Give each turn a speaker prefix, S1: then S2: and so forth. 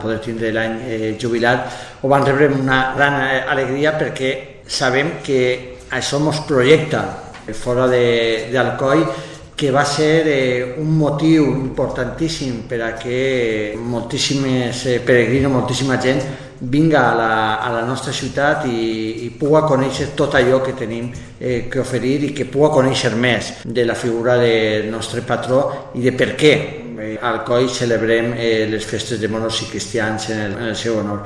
S1: poder tindre l'any jubilat, ho van rebre amb una gran alegria perquè sabem que això ens projecta fora d'Alcoi, que va ser un motiu importantíssim per a que moltíssims peregrins, moltíssima gent vinga a la nostra ciutat i pugui conèixer tot allò que tenim que oferir i que pugui conèixer més de la figura del nostre patró i de per què a Alcoi celebrem les festes de moros i cristians en el seu honor.